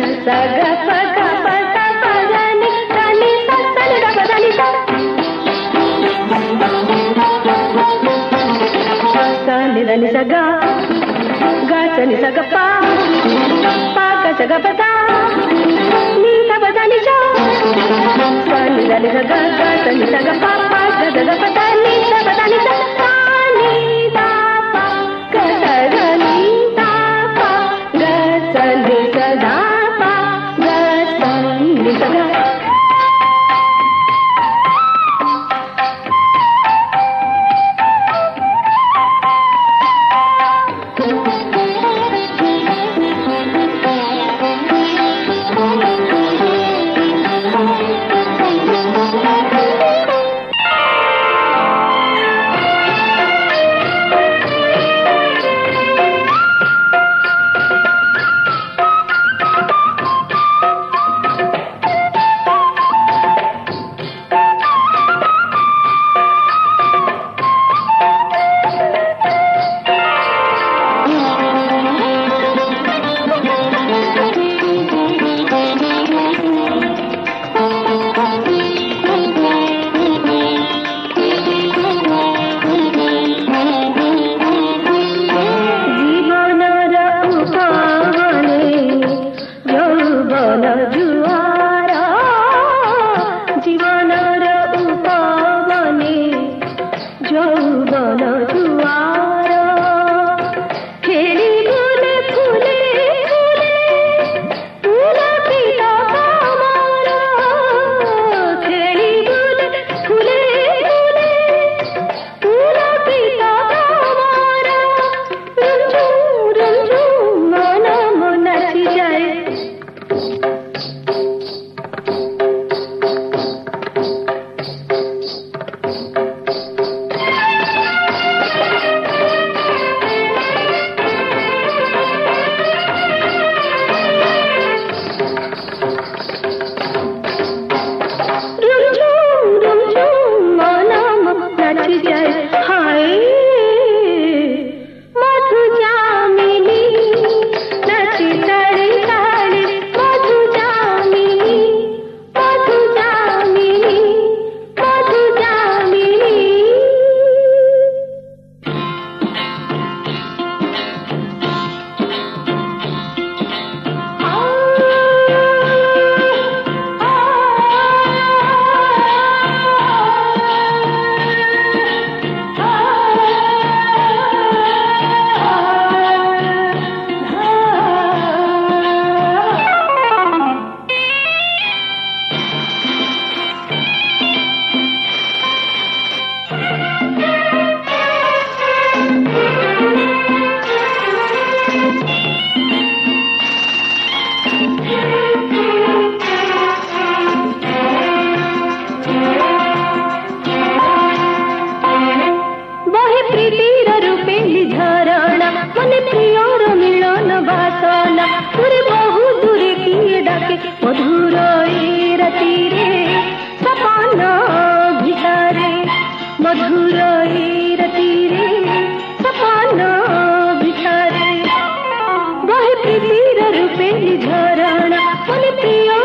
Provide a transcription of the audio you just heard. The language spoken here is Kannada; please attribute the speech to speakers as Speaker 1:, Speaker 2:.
Speaker 1: ಸ ಗ ಪ ಗ ಪ ತ ಪ ಗ ನಿ ಸ ನಿ ಸ ಸ ನಿ ದ ಪ ದ ನಿ ಸ ಸ ನಿ ದ ನಿ ಸ ಗ ಗ ಸ ನಿ ಸ ಗ ಪ ಪ ಗ ಸ ಗ ಪ ತ ನಿ ಸ ಪ ದ ನಿ ಸ ಸ ನಿ ದ ನಿ ಸ ಗ ಗ ಸ ನಿ ಸ ಗ ಪ ಪ ಗ ಸ ಗ ಪ ತ ನಿ ಸ ಪ ದ ನಿ ಸ ಸ ನಿ ದ ಪ ಗ ಸ ಗ ನಿ ದ ಪ ಗ ಸ ನಿ ಸ ದ ಪ ಗ ಸ ನಿ ಸ ಗ
Speaker 2: झरणा मन प्रिय